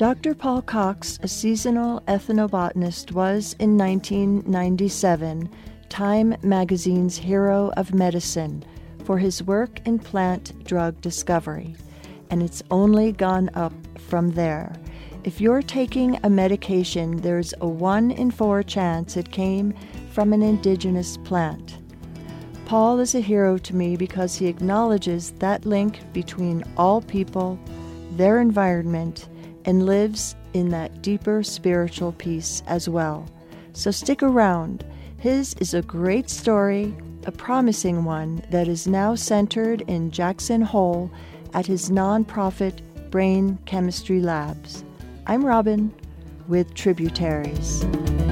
Dr. Paul Cox, a seasonal ethnobotanist, was in 1997 Time magazine's Hero of Medicine for his work in plant drug discovery, and it's only gone up from there. If you're taking a medication, there's a 1 in 4 chance it came from an indigenous plant. Paul is a hero to me because he acknowledges that link between all people, their environment, and lives in that deeper spiritual peace as well. So stick around. His is a great story, a promising one that is now centered in Jackson Hole at his nonprofit Brain Chemistry Labs. I'm Robin with Tributaries.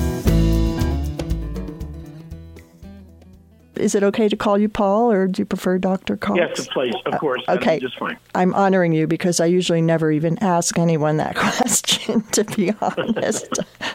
Is it okay to call you Paul, or do you prefer Dr. Cox? Yes, please, of course. Okay. Just fine. I'm honoring you because I usually never even ask anyone that question, to be honest.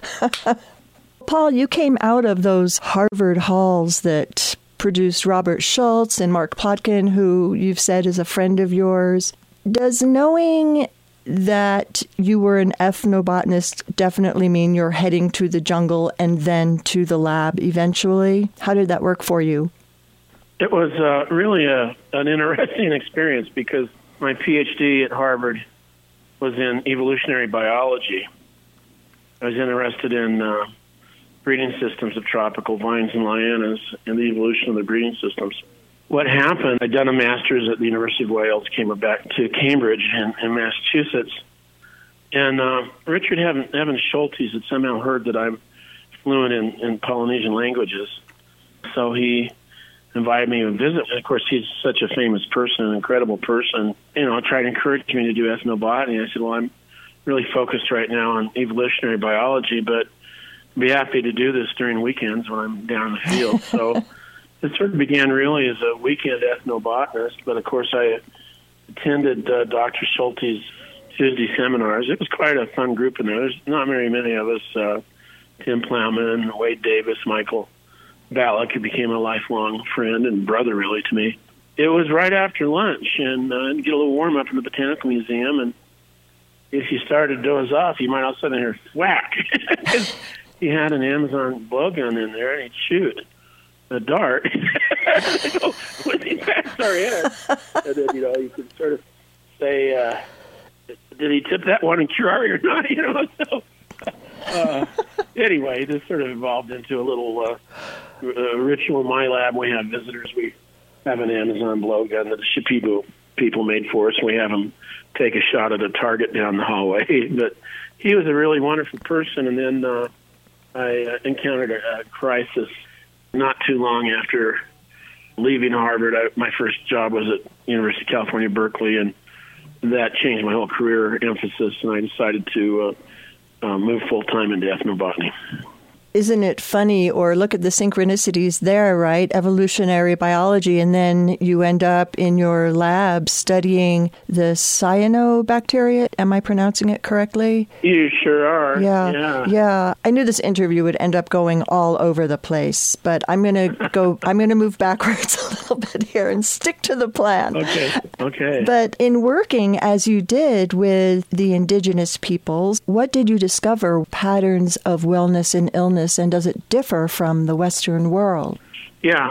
Paul, you came out of those Harvard halls that produced Robert Schultz and Mark Plotkin, who you've said is a friend of yours. Does knowing that you were an ethnobotanist definitely mean you're heading to the jungle and then to the lab eventually? How did that work for you? It was really an interesting experience because my PhD at Harvard was in evolutionary biology. I was interested in breeding systems of tropical vines and lianas and the evolution of the breeding systems. What happened, I'd done a master's at the University of Wales, came back to Cambridge in Massachusetts, and Richard Evans Schultes had somehow heard that I'm fluent in Polynesian languages, so he invited me to visit. And of course, he's such a famous person, an incredible person, tried to encourage me to do ethnobotany. I said, well, I'm really focused right now on evolutionary biology, but I'd be happy to do this during weekends when I'm down in the field. So it sort of began really as a weekend ethnobotanist, but of course I attended Dr. Schultes' Tuesday seminars. It was quite a fun group in there. There's not very many of us. Tim Plowman, Wade Davis, Michael Ballack, who became a lifelong friend and brother really to me. It was right after lunch, and get a little warm up in the Botanical Museum, and if you started to doze off, you might all of a sudden hear whack. He had an Amazon blowgun in there, and he'd shoot a dart. When he passed our head, and then you could sort of say, "Did he tip that one in curare or not?" So anyway, this sort of evolved into a little ritual in my lab. We have visitors. We have an Amazon blowgun that the Shipibo people made for us. We have them take a shot at a target down the hallway. But he was a really wonderful person, and then I encountered a crisis not too long after leaving Harvard. My first job was at University of California, Berkeley, and that changed my whole career emphasis, and I decided to move full-time into ethnobotany. Isn't it funny, or look at the synchronicities there, right? Evolutionary biology, and then you end up in your lab studying the cyanobacteria. Am I pronouncing it correctly? You sure are. Yeah. I knew this interview would end up going all over the place, but I'm going to move backwards a little bit here and stick to the plan. Okay. But in working as you did with the indigenous peoples, what did you discover? Patterns of wellness and illness, and does it differ from the Western world? Yeah,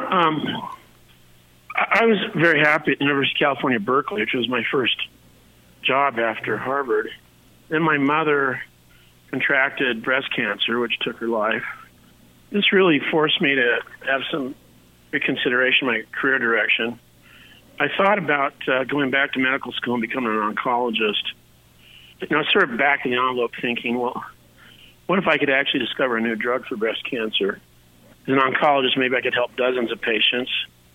I was very happy at the University of California, Berkeley, which was my first job after Harvard. Then my mother contracted breast cancer, which took her life. This really forced me to have some reconsideration of my career direction. I thought about going back to medical school and becoming an oncologist. I was sort of back in the envelope thinking, well, what if I could actually discover a new drug for breast cancer? As an oncologist, maybe I could help dozens of patients.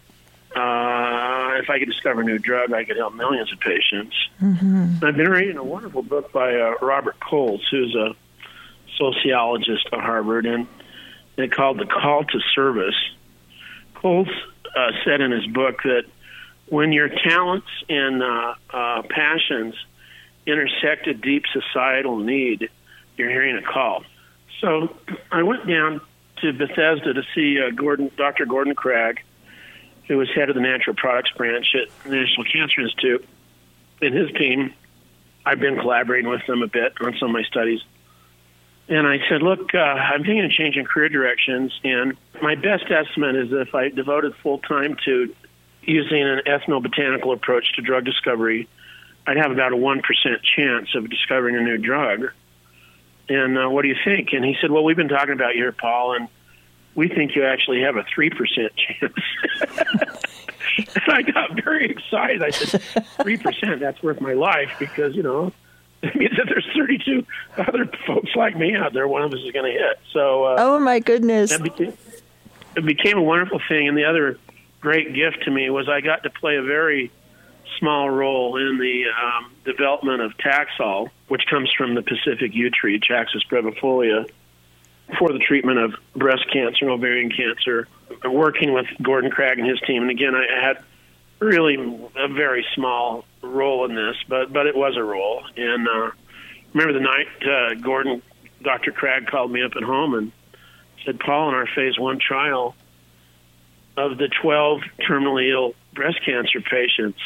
If I could discover a new drug, I could help millions of patients. Mm-hmm. I've been reading a wonderful book by Robert Coles, who's a sociologist at Harvard, and it's called The Call to Service. Coles said in his book that when your talents and passions intersect a deep societal need, you're hearing a call. So I went down to Bethesda to see Dr. Gordon Cragg, who was head of the Natural Products Branch at the National Cancer Institute, and his team. I've been collaborating with them a bit on some of my studies. And I said, look, I'm thinking of changing career directions, and my best estimate is if I devoted full time to using an ethnobotanical approach to drug discovery, I'd have about a 1% chance of discovering a new drug. And what do you think? And he said, well, we've been talking about you here, Paul, and we think you actually have a 3% chance. And I got very excited. I said, 3%, that's worth my life because, you know, it means that there's 32 other folks like me out there. One of us is going to hit. So, oh, my goodness. It became a wonderful thing. And the other great gift to me was I got to play a very small role in the development of Taxol, which comes from the Pacific yew tree, Taxus brevifolia, for the treatment of breast cancer and ovarian cancer, working with Gordon Cragg and his team. And again, I had really a very small role in this, but it was a role. And remember the night Dr. Cragg called me up at home and said, Paul, in our phase 1 trial of the 12 terminally ill breast cancer patients,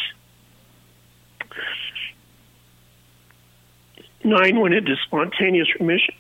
9 went into spontaneous remission.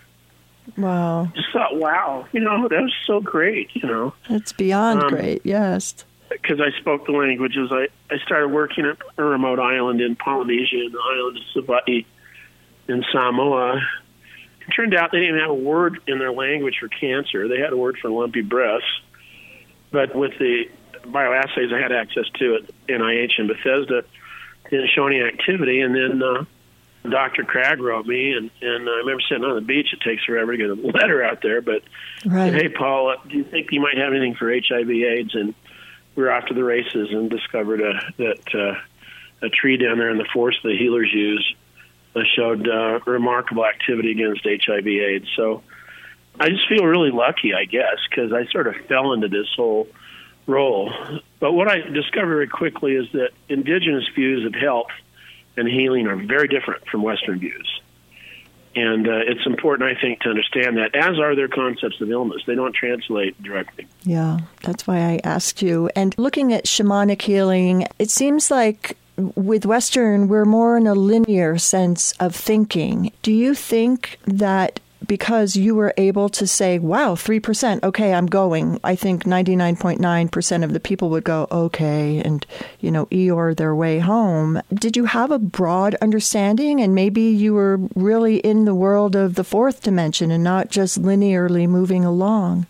Wow. Just thought, wow, you know, that was so great, you know. It's beyond great, yes. Because I spoke the languages. I started working at a remote island in Polynesia, in the island of Savaii in Samoa. It turned out they didn't have a word in their language for cancer. They had a word for lumpy breasts. But with the bioassays I had access to at NIH in Bethesda, didn't show any activity. And then Dr. Cragg wrote me, and I remember sitting on the beach. It takes forever to get a letter out there. But, right. Hey, Paul, do you think you might have anything for HIV/AIDS? And we were off to the races and discovered that a tree down there in the forest the healers use showed remarkable activity against HIV/AIDS. So I just feel really lucky, I guess, because I sort of fell into this whole role. But what I discovered very quickly is that indigenous views of health and healing are very different from Western views. And it's important, I think, to understand that, as are their concepts of illness. They don't translate directly. Yeah, that's why I asked you. And looking at shamanic healing, it seems like with Western, we're more in a linear sense of thinking. Do you think that because you were able to say, wow, 3%, okay, I'm going, I think 99.9% of the people would go, okay, and, you know, Eeyore their way home. Did you have a broad understanding, and maybe you were really in the world of the fourth dimension and not just linearly moving along?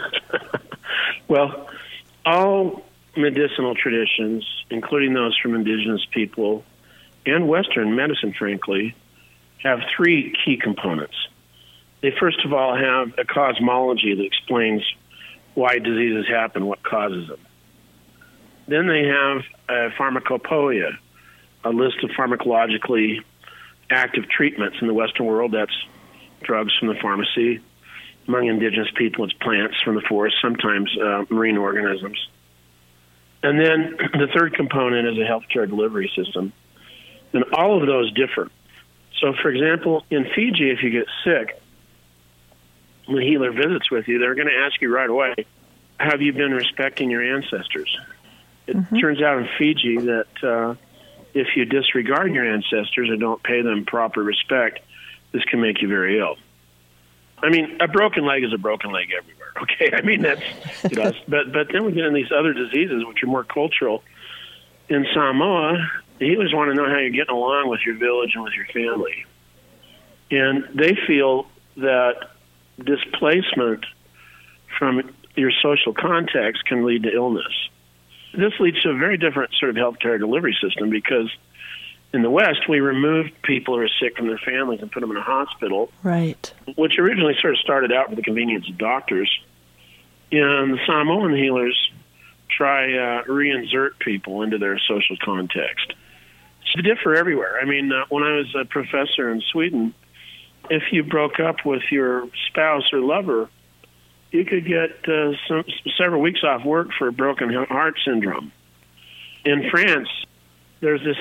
Well, all medicinal traditions, including those from indigenous people and Western medicine, frankly, have 3 key components. They first of all have a cosmology that explains why diseases happen, what causes them. Then they have a pharmacopoeia, a list of pharmacologically active treatments in the Western world. That's drugs from the pharmacy. Among indigenous people, it's plants from the forest, sometimes marine organisms. And then the third component is a healthcare delivery system. And all of those differ. So, for example, in Fiji, if you get sick, when the healer visits with you, they're going to ask you right away, have you been respecting your ancestors? It turns out in Fiji that if you disregard your ancestors or don't pay them proper respect, this can make you very ill. I mean, a broken leg is a broken leg everywhere, okay? I mean, that's, you know, but then we get in these other diseases, which are more cultural. In Samoa, the healers want to know how you're getting along with your village and with your family. And they feel that displacement from your social context can lead to illness. This leads to a very different sort of healthcare delivery system, because in the West, we removed people who are sick from their families and put them in a hospital, right? Which originally sort of started out for the convenience of doctors. And the Samoan healers try reinsert people into their social context. It's differ everywhere. I mean, when I was a professor in Sweden, if you broke up with your spouse or lover, you could get several weeks off work for broken heart syndrome. In France, there's this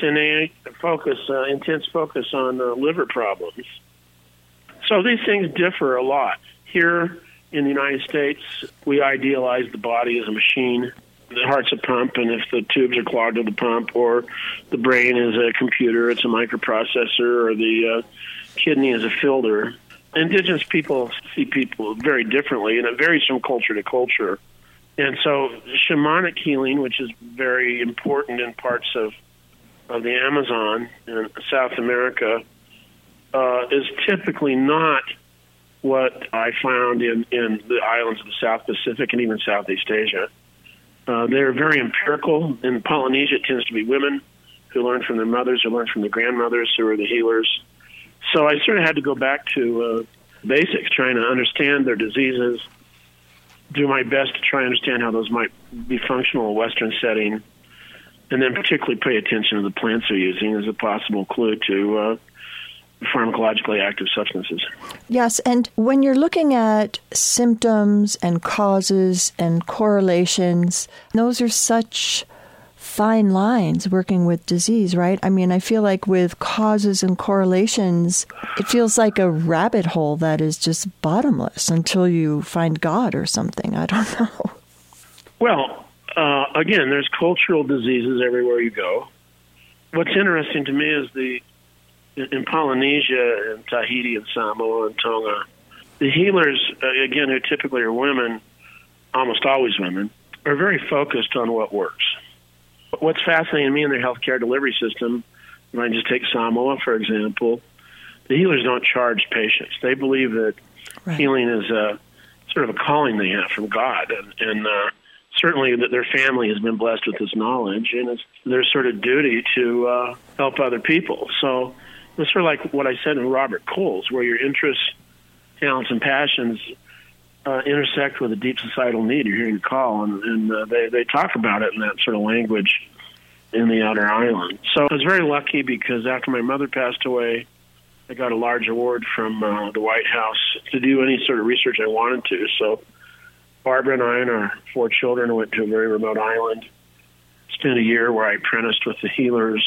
intense focus on liver problems. So these things differ a lot. Here in the United States, we idealize the body as a machine the heart's a pump, and if the tubes are clogged of the pump, or the brain is a computer, it's a microprocessor, or the kidney is a filter. Indigenous people see people very differently, and it varies from culture to culture. And so shamanic healing, which is very important in parts of the Amazon and South America, is typically not what I found in the islands of the South Pacific and even Southeast Asia. They're very empirical. In Polynesia, it tends to be women who learn from their mothers, who learn from their grandmothers, who are the healers. So I sort of had to go back to basics, trying to understand their diseases, do my best to try and understand how those might be functional in a Western setting, and then particularly pay attention to the plants they're using as a possible clue to pharmacologically active substances. Yes, and when you're looking at symptoms and causes and correlations, those are such fine lines working with disease, right? I mean, I feel like with causes and correlations, it feels like a rabbit hole that is just bottomless until you find God or something. I don't know. Well, again, there's cultural diseases everywhere you go. What's interesting to me is in Polynesia and Tahiti and Samoa and Tonga, the healers, again, who typically are women, almost always women, are very focused on what works. What's fascinating to me in their healthcare delivery system, if I just take Samoa, for example, the healers don't charge patients. They believe that healing is sort of a calling they have from God, and certainly that their family has been blessed with this knowledge, and it's their sort of duty to help other people. So it's sort of like what I said in Robert Coles, where your interests, talents, and passions intersect with a deep societal need. You're hearing a call, and they talk about it in that sort of language in the outer island. So I was very lucky because after my mother passed away, I got a large award from the White House to do any sort of research I wanted to. So Barbara and I and our 4 children went to a very remote island, spent a year where I apprenticed with the healers.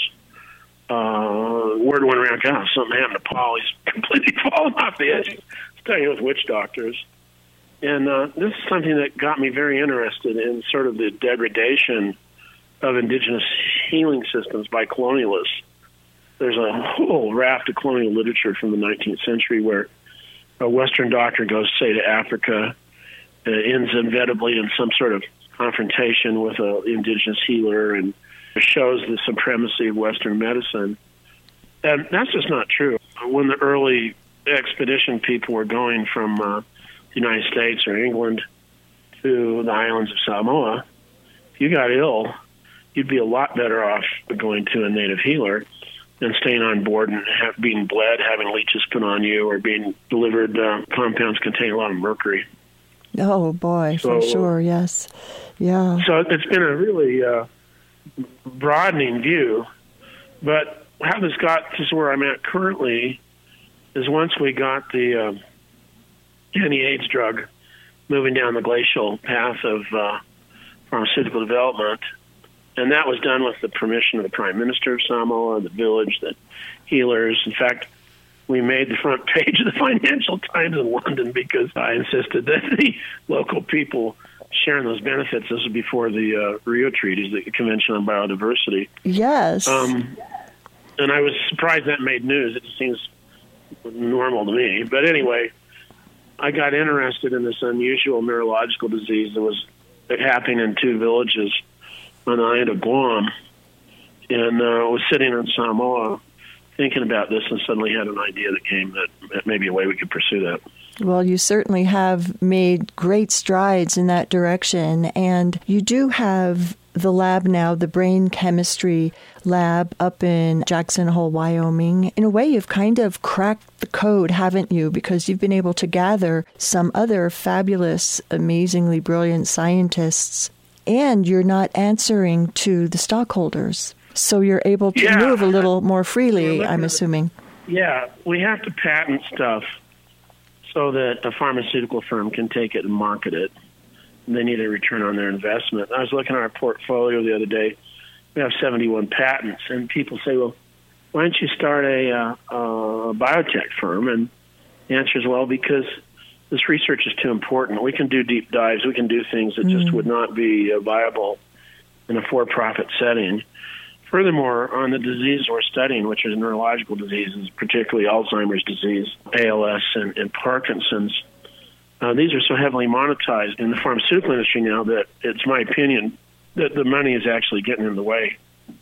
Word went around, God, something happened to Paul. He's completely fallen off the edge. Studying with witch doctors. And this is something that got me very interested in sort of the degradation of indigenous healing systems by colonialists. There's a whole raft of colonial literature from the 19th century where a Western doctor goes, say, to Africa, ends inevitably in some sort of confrontation with an indigenous healer and shows the supremacy of Western medicine. And that's just not true. When the early expedition people were going from the United States or England to the islands of Samoa, if you got ill, you'd be a lot better off going to a native healer than staying on board and being bled, having leeches put on you, or being delivered compounds containing a lot of mercury. Oh, boy, for sure, yes. Yeah. So it's been a really broadening view. But how this got to where I'm at currently is once we got the anti-AIDS drug moving down the glacial path of pharmaceutical development, and that was done with the permission of the Prime Minister of Samoa, the village, the healers. In fact, we made the front page of the Financial Times in London because I insisted that the local people sharing those benefits. This was before the Rio Treaties, the Convention on Biodiversity. Yes. And I was surprised that made news. It just seems normal to me. But anyway, I got interested in this unusual neurological disease that was happening in 2 villages on the island of Guam. And I was sitting in Samoa thinking about this and suddenly had an idea that came that may be a way we could pursue that. Well, you certainly have made great strides in that direction, and you do have the lab now, the brain chemistry lab up in Jackson Hole, Wyoming. In a way, you've kind of cracked the code, haven't you? Because you've been able to gather some other fabulous, amazingly brilliant scientists, and you're not answering to the stockholders. So you're able to move a little more freely, I'm assuming. Yeah, we have to patent stuff so that a pharmaceutical firm can take it and market it. And they need a return on their investment. I was looking at our portfolio the other day. We have 71 patents, and people say, well, why don't you start a biotech firm? And the answer is, well, because this research is too important. We can do deep dives. We can do things that just would not be viable in a for-profit setting. Furthermore, on the diseases we're studying, which are neurological diseases, particularly Alzheimer's disease, ALS, and Parkinson's, these are so heavily monetized in the pharmaceutical industry now that it's my opinion that the money is actually getting in the way.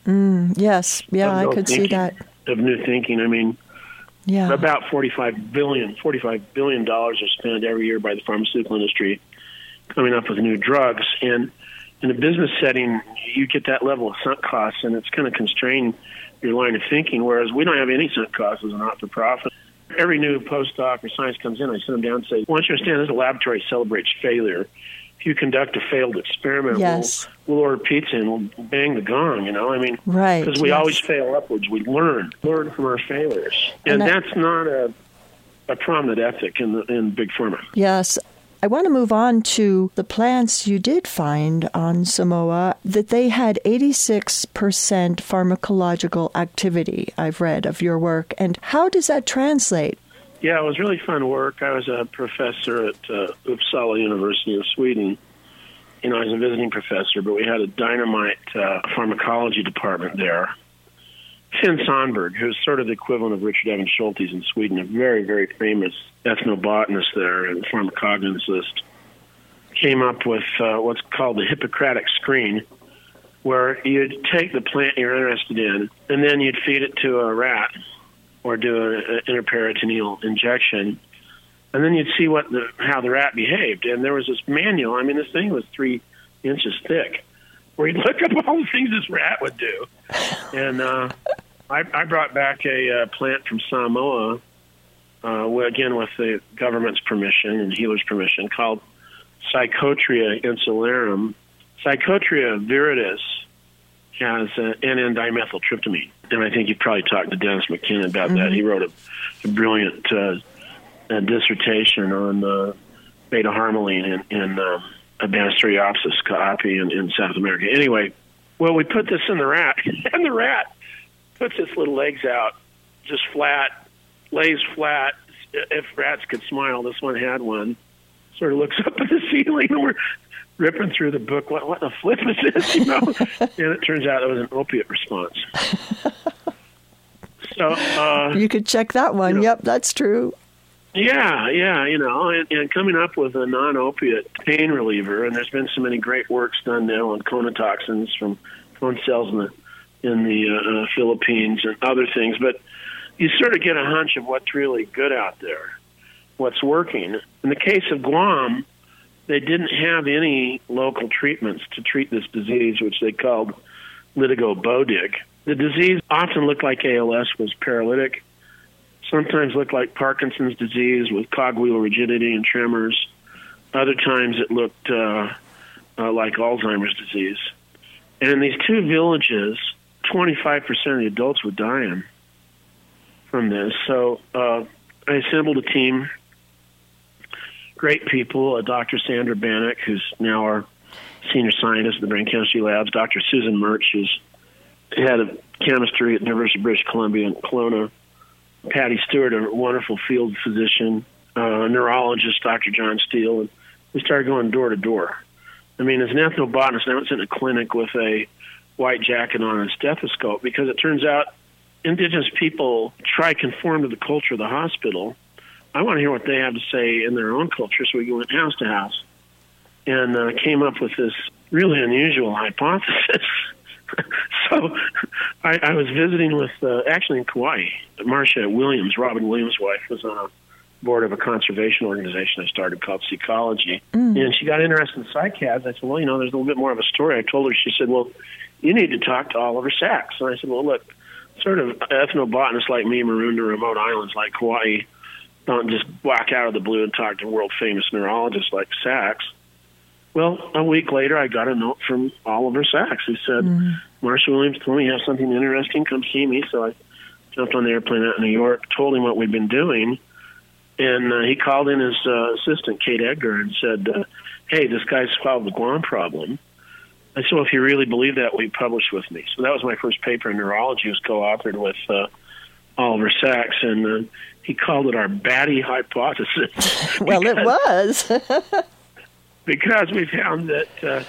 Yes, yeah, I could see that. Of new thinking. I mean, about $45 billion are spent every year by the pharmaceutical industry coming up with new drugs. And in a business setting, you get that level of sunk costs, and it's going to constrain your line of thinking, whereas we don't have any sunk costs as a not-for-profit. Every new postdoc or science comes in, I sit them down and say, once you understand this, a laboratory celebrates failure. If you conduct a failed experiment, we'll order pizza and we'll bang the gong, I mean, because we always fail upwards. We learn from our failures. And that's not a prominent ethic in Big Pharma. Yes. I want to move on to the plants you did find on Samoa, that they had 86% pharmacological activity, I've read, of your work. And how does that translate? Yeah, it was really fun work. I was a professor at Uppsala University of Sweden. I was a visiting professor, but we had a dynamite pharmacology department there. Finn Sandberg, who's sort of the equivalent of Richard Evans Schultes in Sweden, a very, very famous ethnobotanist there and pharmacognosist, came up with what's called the Hippocratic screen, where you'd take the plant you're interested in, and then you'd feed it to a rat or do an intraperitoneal injection, and then you'd see how the rat behaved. And there was this manual. I mean, this thing was 3 inches thick, where you'd look up all the things this rat would do. And I brought back a plant from Samoa, again with the government's permission and healer's permission, called Psychotria insularum. Psychotria viridis has N,N-dimethyltryptamine. And I think you probably talked to Dennis McKinnon about that. He wrote a brilliant dissertation on beta-harmaline in Banisteriopsis caapi in South America. Anyway, we put this in the rat, and the rat puts its little legs out, just flat, lays flat. If rats could smile, this one had one. Sort of looks up at the ceiling, and we're ripping through the book. What the flip is this, And it turns out it was an opiate response. So you could check that one. Yep, that's true. Yeah, and coming up with a non-opiate pain reliever, and there's been so many great works done now on conotoxins from cone cells in the Philippines and other things, but you sort of get a hunch of what's really good out there, what's working. In the case of Guam, they didn't have any local treatments to treat this disease, which they called litigo bodig. The disease often looked like ALS, was paralytic, sometimes looked like Parkinson's disease with cogwheel rigidity and tremors. Other times it looked like Alzheimer's disease. And in these two villages, 25% of the adults were dying from this. So I assembled a team, great people, Dr. Sandra Bannock, who's now our senior scientist at the Brain Chemistry Labs, Dr. Susan Murch, who's head of chemistry at the University of British Columbia in Kelowna, Patty Stewart, a wonderful field physician, neurologist, Dr. John Steele, and we started going door to door. I mean, as an ethnobotanist, I was in a clinic with a white jacket on and a stethoscope because it turns out indigenous people try to conform to the culture of the hospital. I want to hear what they have to say in their own culture, so we went house to house and came up with this really unusual hypothesis. So I was visiting with, actually in Kauai, Marcia Williams, Robin Williams' wife, was on a board of a conservation organization I started called Seacology. And she got interested in psychads. I said, well, there's a little bit more of a story. I told her, she said, well, you need to talk to Oliver Sacks. And I said, well, look, sort of ethnobotanists like me marooned to remote islands like Kauai don't just walk out of the blue and talk to world-famous neurologists like Sacks. Well, a week later, I got a note from Oliver Sacks who said, Marcia Williams told me you have something interesting, come see me. So I jumped on the airplane out in New York, told him what we'd been doing, and he called in his assistant, Kate Edgar, and said, hey, this guy's solved the Guam problem. I said, well, if you really believe that, will you publish with me? So that was my first paper in neurology. It was co-authored with Oliver Sacks, and he called it our Batty hypothesis. Well, it was. Because we found that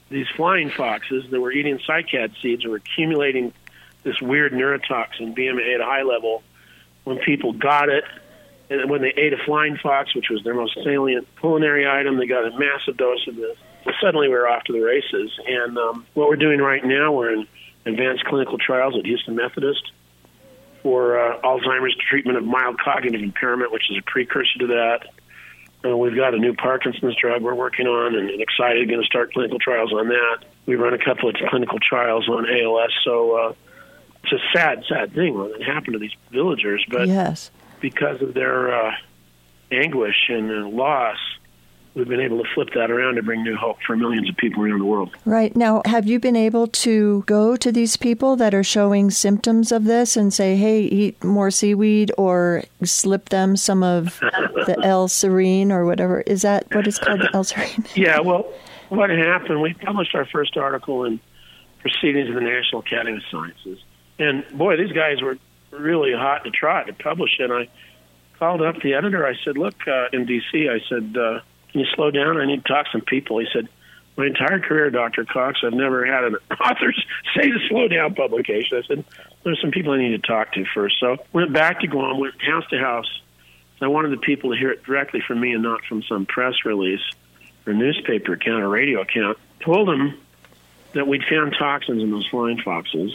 these flying foxes that were eating cycad seeds were accumulating this weird neurotoxin, BMA, at a high level. When people got it, and when they ate a flying fox, which was their most salient culinary item, they got a massive dose of this. Well, suddenly we were off to the races. And what we're doing right now, we're in advanced clinical trials at Houston Methodist for Alzheimer's treatment of mild cognitive impairment, which is a precursor to that. We've got a new Parkinson's drug we're working on and excited, going to start clinical trials on that. We run a couple of clinical trials on ALS. So it's a sad, sad thing when it happened to these villagers. But yes, because of their anguish and loss, we've been able to flip that around to bring new hope for millions of people around the world. Right. Now, have you been able to go to these people that are showing symptoms of this and say, hey, eat more seaweed, or slip them some of the L-serine or whatever? Is that what it's called, the L-serine? Yeah, well, what happened, we published our first article in Proceedings of the National Academy of Sciences. And, boy, these guys were really hot to trot to publish it. And I called up the editor. I said, look, in D.C., I said, can you slow down? I need to talk to some people. He said, my entire career, Dr. Cox, I've never had an author say to slow down publication. I said, there's some people I need to talk to first. So went back to Guam, went house to house. So I wanted the people to hear it directly from me and not from some press release or newspaper account or radio account. Told them that we'd found toxins in those flying foxes,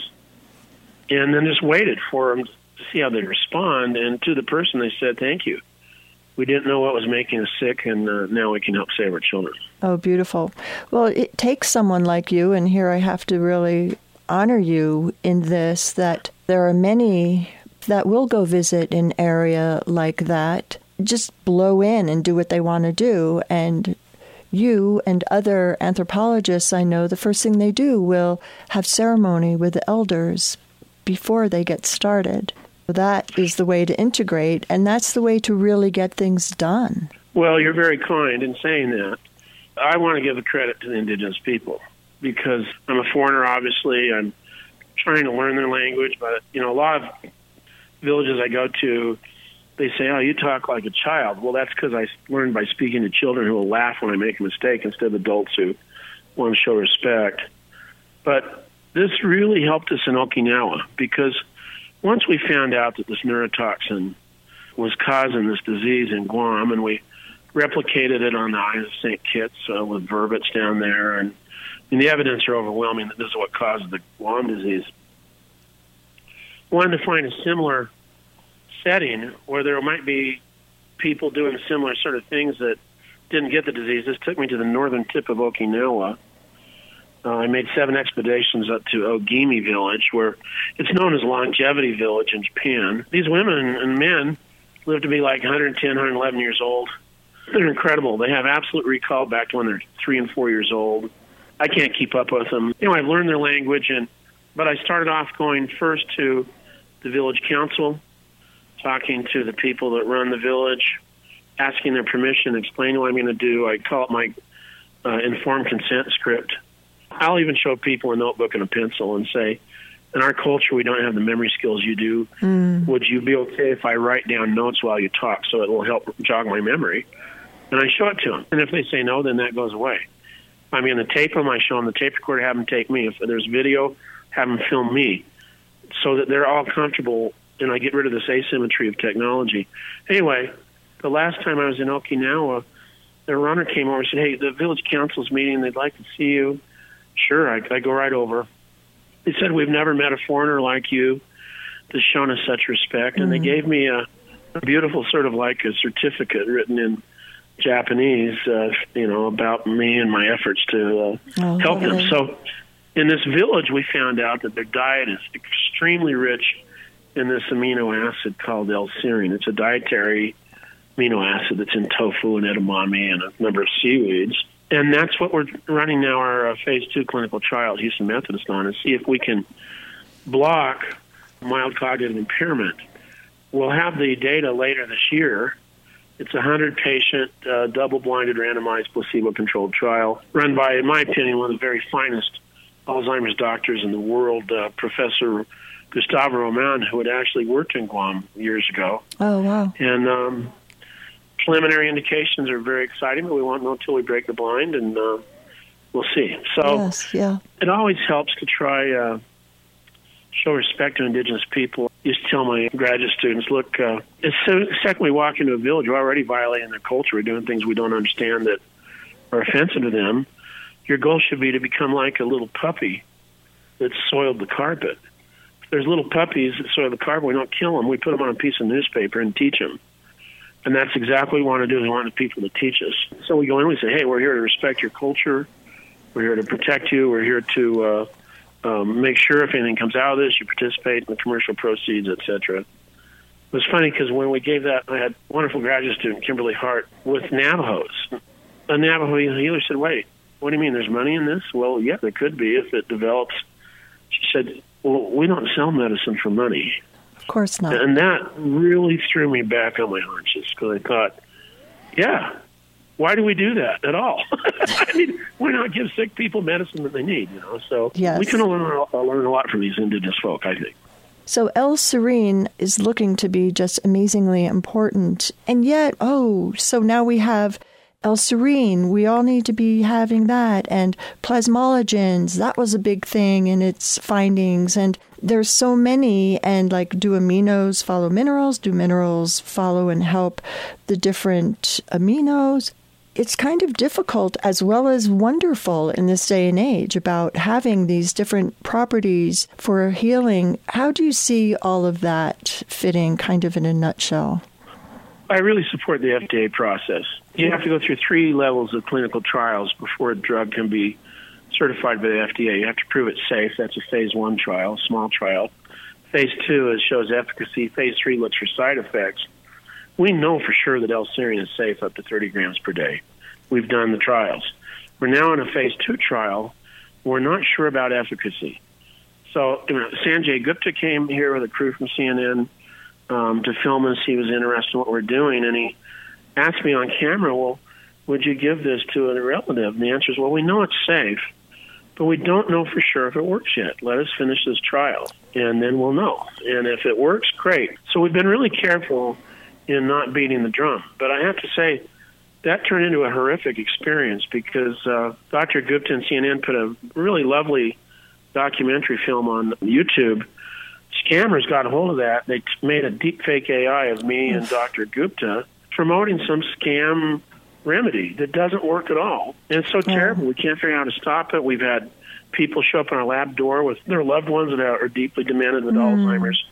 and then just waited for them to see how they'd respond. And to the person, they said, thank you. We didn't know what was making us sick, and now we can help save our children. Oh, beautiful. Well, it takes someone like you, and here I have to really honor you in this, that there are many that will go visit an area like that, just blow in and do what they want to do. And you and other anthropologists, I know, the first thing they do will have ceremony with the elders before they get started. That is the way to integrate, and that's the way to really get things done. Well, you're very kind in saying that. I want to give the credit to the indigenous people because I'm a foreigner, obviously. I'm trying to learn their language, but, a lot of villages I go to, they say, oh, you talk like a child. Well, that's because I learned by speaking to children who will laugh when I make a mistake instead of adults who want to show respect. But this really helped us in Okinawa because once we found out that this neurotoxin was causing this disease in Guam, and we replicated it on the Isles of St. Kitts with vervets down there, and the evidence are overwhelming that this is what caused the Guam disease. Wanted to find a similar setting where there might be people doing similar sort of things that didn't get the disease. This took me to the northern tip of Okinawa. I made 7 expeditions up to Ogimi Village, where it's known as Longevity Village in Japan. These women and men live to be like 110, 111 years old. They're incredible. They have absolute recall back to when they're 3 and 4 years old. I can't keep up with them. I've learned their language, but I started off going first to the village council, talking to the people that run the village, asking their permission, explaining what I'm going to do. I call it my informed consent script. I'll even show people a notebook and a pencil and say, in our culture, we don't have the memory skills you do. Would you be okay if I write down notes while you talk so it will help jog my memory? And I show it to them. And if they say no, then that goes away. I'm going to tape them. I show them the tape recorder, have them take me. If there's video, have them film me so that they're all comfortable, and I get rid of this asymmetry of technology. Anyway, the last time I was in Okinawa, the runner came over and said, hey, the village council's meeting. They'd like to see you. Sure, I go right over. They said, we've never met a foreigner like you that's shown us such respect. And they gave me a beautiful sort of like a certificate written in Japanese, about me and my efforts to help them. So in this village, we found out that their diet is extremely rich in this amino acid called L-serine. It's a dietary amino acid that's in tofu and edamame and a number of seaweeds. And that's what we're running now our phase 2 clinical trial at Houston Methodist on, is see if we can block mild cognitive impairment. We'll have the data later this year. It's a 100-patient, double-blinded, randomized, placebo-controlled trial run by, in my opinion, one of the very finest Alzheimer's doctors in the world, Professor Gustavo Roman, who had actually worked in Guam years ago. Oh, wow. And preliminary indications are very exciting, but we won't know until we break the blind. And we'll see. So yes, yeah. It always helps to try show respect to indigenous people. I used to tell my graduate students, look, the second we walk into a village, we're already violating their culture. We're doing things we don't understand that are offensive to them. Your goal should be to become like a little puppy that soiled the carpet. If there's little puppies that soil the carpet, we don't kill them. We put them on a piece of newspaper and teach them. And that's exactly what we want to do. We want the people to teach us. So we go in and we say, hey, we're here to respect your culture. We're here to protect you. We're here to make sure if anything comes out of this, you participate in the commercial proceeds, etc. It was funny because when we gave that, I had a wonderful graduate student, Kimberly Hart, with Navajos. A Navajo healer said, wait, what do you mean there's money in this? Well, yeah, there could be if it develops. She said, well, we don't sell medicine for money. Of course not. And that really threw me back on my haunches because I thought, yeah, why do we do that at all? I mean, why not give sick people medicine that they need? So yes. We can learn a lot from these indigenous folk, I think. So El Serene is looking to be just amazingly important. And yet, so now we have El Serene. We all need to be having that. And plasmalogens, that was a big thing in its findings. And there's so many. And like, do aminos follow minerals? Do minerals follow and help the different aminos? It's kind of difficult as well as wonderful in this day and age about having these different properties for healing. How do you see all of that fitting kind of in a nutshell? I really support the FDA process. You have to go through 3 levels of clinical trials before a drug can be certified by the FDA. You have to prove it's safe. That's a phase 1 trial, small trial. Phase 2 shows efficacy. Phase 3 looks for side effects. We know for sure that L-serine is safe up to 30 grams per day. We've done the trials. We're now in a phase 2 trial. We're not sure about efficacy. So Sanjay Gupta came here with a crew from CNN to film us. He was interested in what we're doing, and he asked me on camera, well, would you give this to a relative? And the answer is, well, we know it's safe, but we don't know for sure if it works yet. Let us finish this trial, and then we'll know. And if it works, great. So we've been really careful in not beating the drum. But I have to say, that turned into a horrific experience because Dr. Gupta and CNN put a really lovely documentary film on YouTube. Scammers got a hold of that. They made a deep fake AI of me and Dr. Gupta promoting some scam remedy that doesn't work at all. And it's so terrible. We can't figure out how to stop it. We've had people show up on our lab door with their loved ones that are deeply demented with Alzheimer's.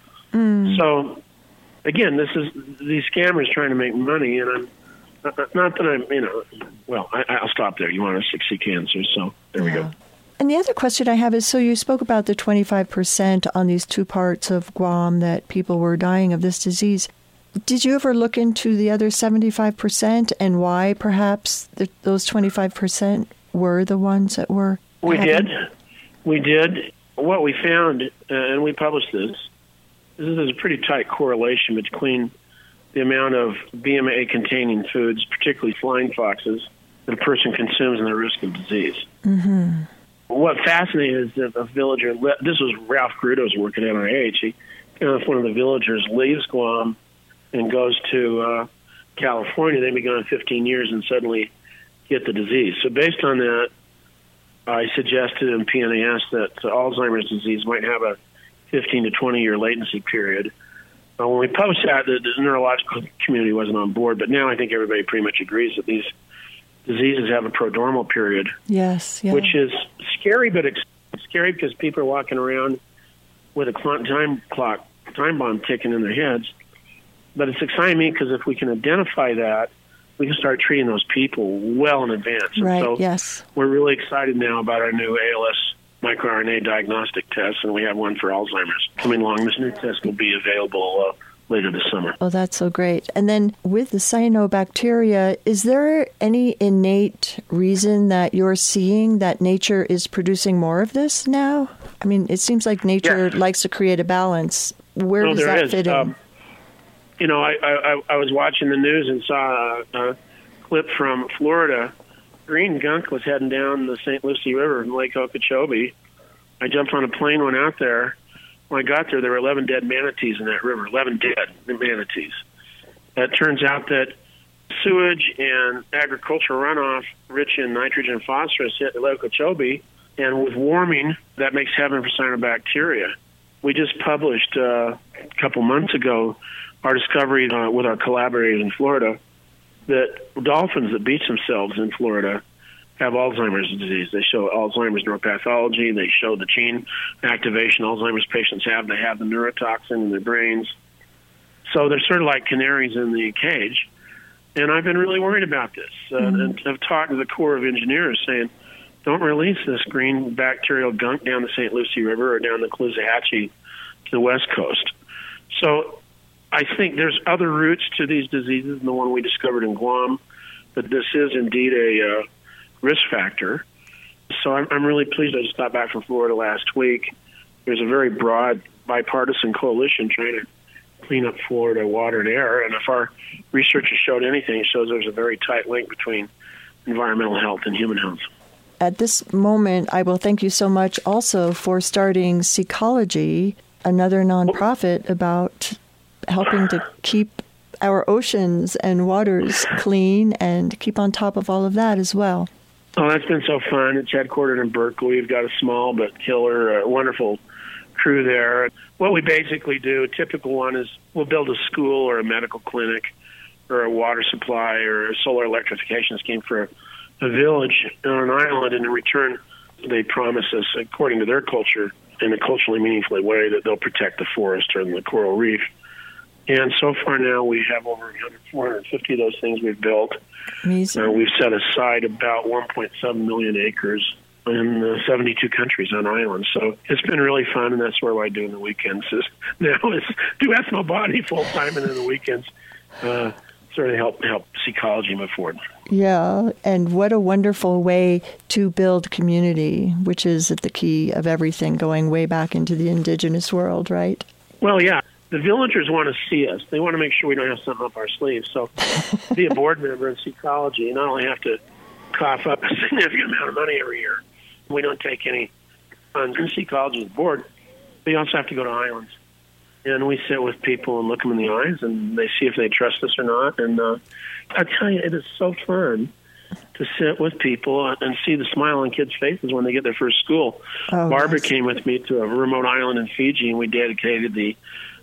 So, again, these scammers trying to make money, and I'm not that I'm, I'll stop there. You want to see cancer, so there we go. And the other question I have is, so you spoke about the 25% on these 2 parts of Guam that people were dying of this disease. Did you ever look into the other 75% and why perhaps those 25% were the ones that were happening? We did. What we found, and we published this, is a pretty tight correlation between the amount of BMA-containing foods, particularly flying foxes, that a person consumes and the risk of disease. Mm-hmm. What fascinated is that a villager, this was Ralph Grudo's work at NIH, one of the villagers leaves Guam and goes to California. They've been gone 15 years and suddenly get the disease. So based on that, I suggested in PNAS that Alzheimer's disease might have a 15 to 20-year latency period. When we published that, the neurological community wasn't on board, but now I think everybody pretty much agrees that these diseases have a prodromal period. Yes, yeah. Which is scary, but it's scary because people are walking around with a time bomb ticking in their heads. But it's exciting me because if we can identify that, we can start treating those people well in advance. Right, and so yes. We're really excited now about our new ALS microRNA diagnostic test, and we have one for Alzheimer's coming along. This new test will be available later this summer. Oh, that's so great. And then with the cyanobacteria, is there any innate reason that you're seeing that nature is producing more of this now? I mean, it seems like nature likes to create a balance. Where does that fit in? I was watching the news and saw a clip from Florida. Green gunk was heading down the St. Lucie River in Lake Okeechobee. I jumped on a plane, went out there. When I got there were 11 dead manatees in that river, 11 dead manatees. It turns out that sewage and agricultural runoff rich in nitrogen and phosphorus hit Lake Okeechobee, and with warming, that makes heaven for cyanobacteria. We just published a couple months ago our discovery with our collaborators in Florida that dolphins that beach themselves in Florida have Alzheimer's disease. They show Alzheimer's neuropathology. They show the gene activation Alzheimer's patients have. They have the neurotoxin in their brains. So they're sort of like canaries in the cage. And I've been really worried about this. And I've talked to the Corps of Engineers saying, don't release this green bacterial gunk down the St. Lucie River or down the Caloosahatchee to the west coast. So I think there's other roots to these diseases than the one we discovered in Guam, but this is indeed a risk factor. So I'm really pleased. I just got back from Florida last week. There's a very broad bipartisan coalition trying to clean up Florida water and air, and if our research has showed anything, it shows there's a very tight link between environmental health and human health. At this moment, I will thank you so much also for starting Seacology, another nonprofit about helping to keep our oceans and waters clean and keep on top of all of that as well. Oh, that's been so fun. It's headquartered in Berkeley. We've got a small but killer, wonderful crew there. What we basically do, a typical one is we'll build a school or a medical clinic or a water supply or a solar electrification scheme for a village on an island, and in return they promise us, according to their culture, in a culturally meaningful way, that they'll protect the forest or the coral reef. And so far now we have over 450 of those things we've built. Amazing. We've set aside about 1.7 million acres in 72 countries on islands. So it's been really fun, and that's what I do in the weekends. Now is do ethnobotany full time, and then the weekends sort of help Seacology move forward. Yeah, and what a wonderful way to build community, which is at the key of everything, going way back into the indigenous world, right? Well, yeah. The villagers want to see us. They want to make sure we don't have something up our sleeves. So to be a board member in Seacology, you not only have to cough up a significant amount of money every year. We don't take any funds in Seacology's board. But you also have to go to islands. And we sit with people and look them in the eyes, and they see if they trust us or not. And I tell you, it is so fun to sit with people and see the smile on kids' faces when they get their first school. Oh, Barbara nice. came with me to a remote island in Fiji, and we dedicated the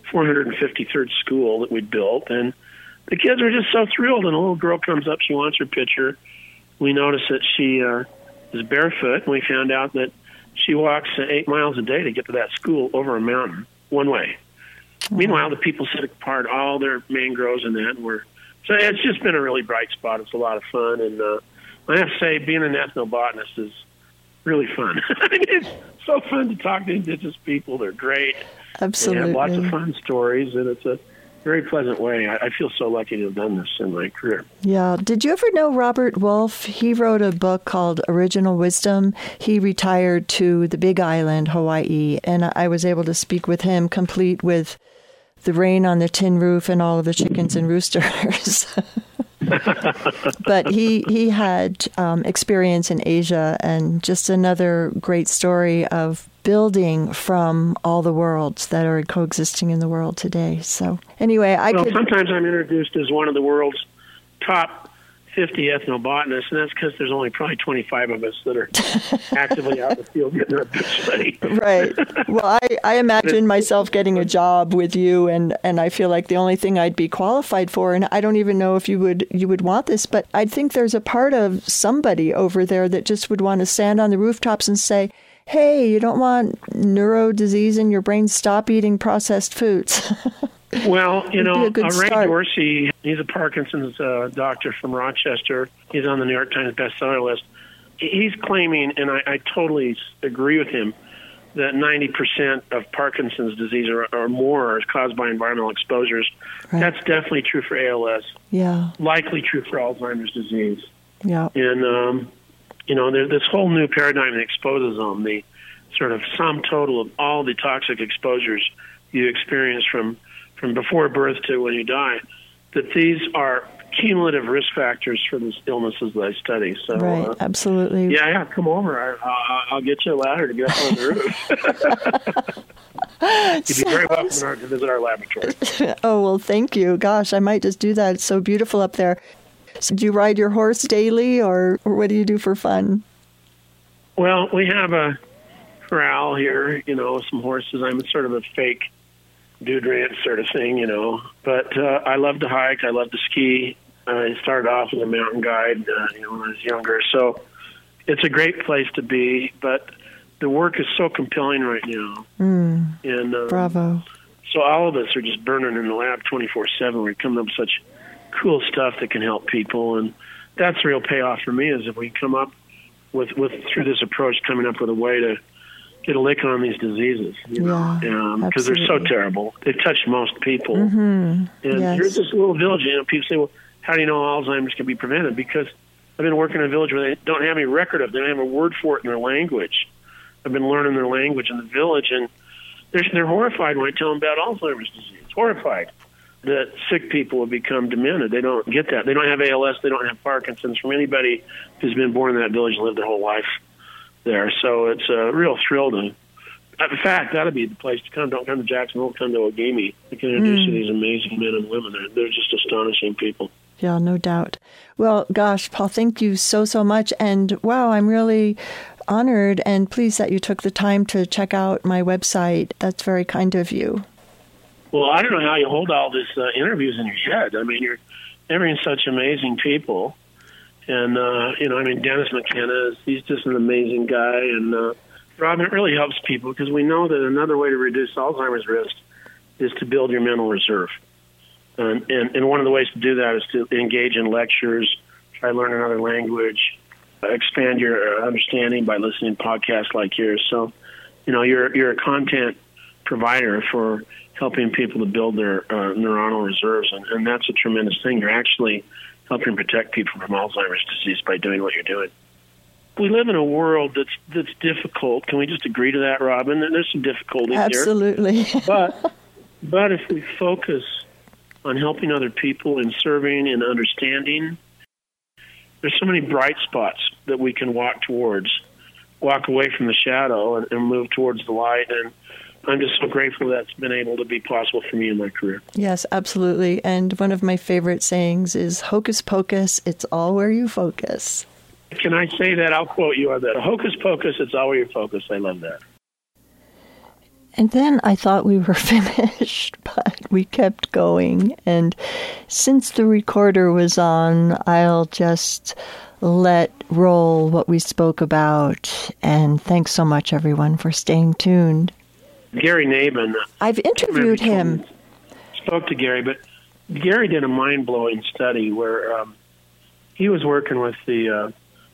453rd school that we built, and the kids were just so thrilled. And a little girl comes up, she wants her picture. We notice that she is barefoot, and we found out that she walks 8 miles a day to get to that school over a mountain, one way. Mm-hmm. Meanwhile, the people sit apart all their mangroves and that. So it's just been a really bright spot. It's a lot of fun, and I have to say, being an ethnobotanist is really fun. It's so fun to talk to indigenous people. They're great. Absolutely. They have lots of fun stories, and it's a very pleasant way. I feel so lucky to have done this in my career. Yeah. Did you ever know Robert Wolfe? He wrote a book called Original Wisdom. He retired to the Big Island, Hawaii, and I was able to speak with him, complete with the rain on the tin roof and all of the chickens and roosters. But he had experience in Asia, and just another great story of building from all the worlds that are coexisting in the world today. So anyway, sometimes I'm introduced as one of the world's top 50 ethnobotanists, and that's because there's only probably 25 of us that are actively out in the field getting our book study. Right. Well, I imagine myself getting a job with you, and I feel like the only thing I'd be qualified for, and I don't even know if you would want this, but I think there's a part of somebody over there that just would want to stand on the rooftops and say, hey, you don't want neuro disease in your brain, stop eating processed foods. Well, Ray start. Dorsey, he's a Parkinson's doctor from Rochester. He's on the New York Times bestseller list. He's claiming, and I totally agree with him, that 90% of Parkinson's disease or more is caused by environmental exposures. Right. That's definitely true for ALS. Yeah. Likely true for Alzheimer's disease. Yeah. And, there's this whole new paradigm in expososome, the sort of sum total of all the toxic exposures you experience from before birth to when you die, that these are cumulative risk factors for these illnesses that I study. So, right, absolutely. Yeah, come over. I'll get you a ladder to get up on the roof. You'd be very welcome to visit our laboratory. Oh, well, thank you. Gosh, I might just do that. It's so beautiful up there. So do you ride your horse daily, or what do you do for fun? Well, we have a corral here, some horses. I'm sort of a fake dude ranch sort of thing, But I love to hike. I love to ski. I started off as a mountain guide, when I was younger. So it's a great place to be, but the work is so compelling right now. And bravo. So all of us are just burning in the lab 24/7. We're coming up with such cool stuff that can help people, and that's the real payoff for me, is if we come up with through this approach, coming up with a way to get a lick on these diseases, because they're so terrible. They've touched most people. And here's this little village, people say, well, how do you know Alzheimer's can be prevented? Because I've been working in a village where they don't have any record of it. They don't have a word for it in their language. I've been learning their language in the village, and they're horrified when I tell them about Alzheimer's disease. Horrified that sick people will become demented. They don't get that. They don't have ALS. They don't have Parkinson's from anybody who's been born in that village and lived their whole life there. So it's a real thrill to. In fact, that'd be the place to come. Don't come to Jacksonville. Come to Ogimi. I can introduce you to these amazing men and women. They're just astonishing people. Yeah, no doubt. Well, gosh, Paul, thank you so much. And wow, I'm really honored and pleased that you took the time to check out my website. That's very kind of you. Well, I don't know how you hold all these interviews in your head. I mean, you're interviewing such amazing people. And, Dennis McKenna, he's just an amazing guy. And, Robin, it really helps people because we know that another way to reduce Alzheimer's risk is to build your mental reserve. And one of the ways to do that is to engage in lectures, try to learn another language, expand your understanding by listening to podcasts like yours. So, you're a content provider for helping people to build their neuronal reserves, and that's a tremendous thing. You're actually helping protect people from Alzheimer's disease by doing what you're doing. We live in a world that's difficult. Can we just agree to that, Robin? There's some difficulties Absolutely. here. But if we focus on helping other people and serving and understanding, there's so many bright spots that we can walk away from the shadow and move towards the light. And I'm just so grateful that's been able to be possible for me in my career. Yes, absolutely. And one of my favorite sayings is, hocus pocus, it's all where you focus. Can I say that? I'll quote you on that. Hocus pocus, it's all where you focus. I love that. And then I thought we were finished, but we kept going. And since the recorder was on, I'll just let roll what we spoke about. And thanks so much, everyone, for staying tuned. Gary Nabin. I've interviewed him. Spoke to Gary, but Gary did a mind-blowing study where he was working with the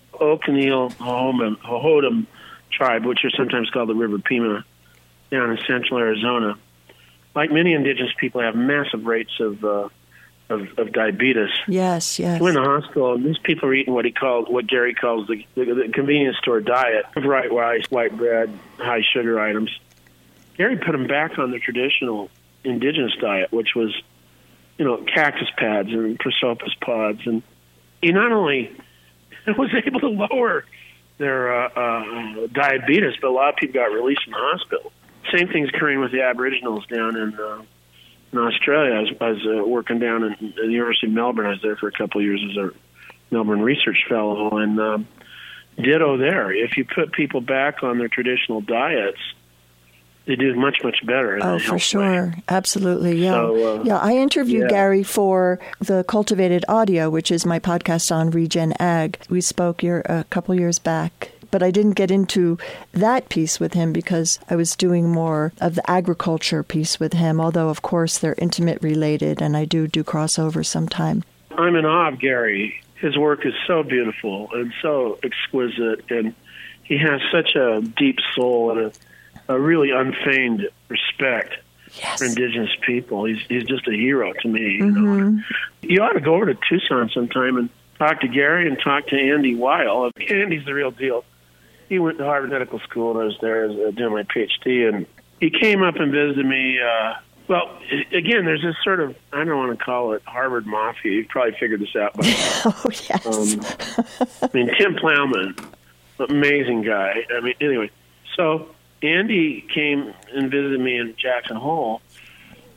O'Kaniel-Hohodam tribe, which are sometimes called the River Pima, down in central Arizona. Like many indigenous people, have massive rates of diabetes. Yes. We're in the hospital, and these people are eating what Gary calls the convenience store diet of white rice, white bread, high sugar items. Gary put them back on the traditional indigenous diet, which was, cactus pads and prosopis pods, and he not only was able to lower their diabetes, but a lot of people got released from the hospital. Same thing's occurring with the Aboriginals down in Australia. I was working down at the University of Melbourne. I was there for a couple of years as a Melbourne research fellow, and ditto there. If you put people back on their traditional diets, they do much, much better. Oh, for sure. Way. Absolutely, yeah. So, I interviewed Gary for the Cultivated Audio, which is my podcast on Regen Ag. We spoke a couple years back, but I didn't get into that piece with him because I was doing more of the agriculture piece with him, although, of course, they're intimate related, and I do crossovers sometime. I'm in awe of Gary. His work is so beautiful and so exquisite, and he has such a deep soul and a really unfeigned respect for indigenous people. He's just a hero to me. Mm-hmm. You ought to go over to Tucson sometime and talk to Gary and talk to Andy Weil. Andy's the real deal. He went to Harvard Medical School, and I was there doing my PhD, and he came up and visited me. Again, there's this sort of, I don't want to call it Harvard Mafia. You've probably figured this out by now. Oh, yes. Tim Plowman, amazing guy. Anyway, so Andy came and visited me in Jackson Hole,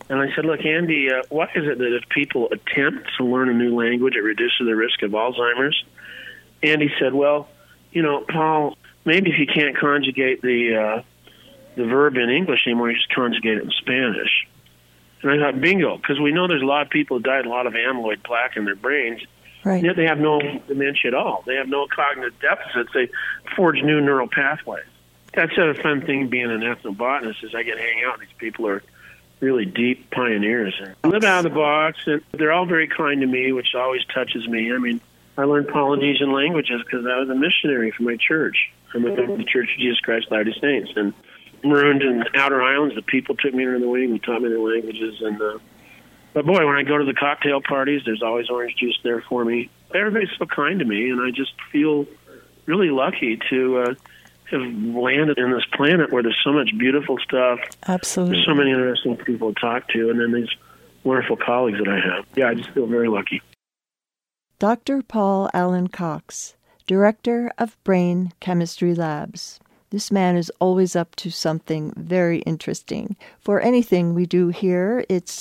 And I said, look, Andy, why is it that if people attempt to learn a new language, it reduces the risk of Alzheimer's? Andy said, well, Paul, maybe if you can't conjugate the verb in English anymore, you just conjugate it in Spanish. And I thought, bingo, because we know there's a lot of people who died a lot of amyloid plaque in their brains, right. Yet they have no dementia at all. They have no cognitive deficits. They forge new neural pathways. That's a fun thing being an ethnobotanist is I get to hang out with these people who are really deep pioneers and live out of the box, and they're all very kind to me, which always touches me. I mean, I learned Polynesian languages because I was a missionary for my church. I'm with the Church of Jesus Christ Latter-day Saints, and marooned in the outer islands. The people took me under the wing and taught me their languages. And but boy, when I go to the cocktail parties, there's always orange juice there for me. Everybody's so kind to me, and I just feel really lucky to have landed in this planet where there's so much beautiful stuff. Absolutely. There's so many interesting people to talk to, and then these wonderful colleagues that I have. Yeah, I just feel very lucky. Dr. Paul Alan Cox, Director of Brain Chemistry Labs. This man is always up to something very interesting. For anything we do here, it's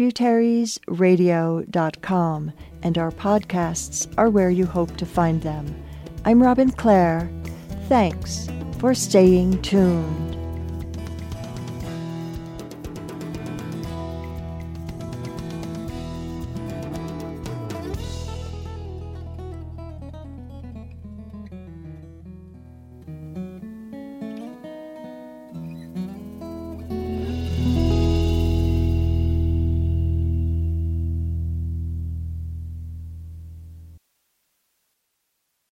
tributariesradio.com, and our podcasts are where you hope to find them. I'm Robin Clare. Thanks for staying tuned.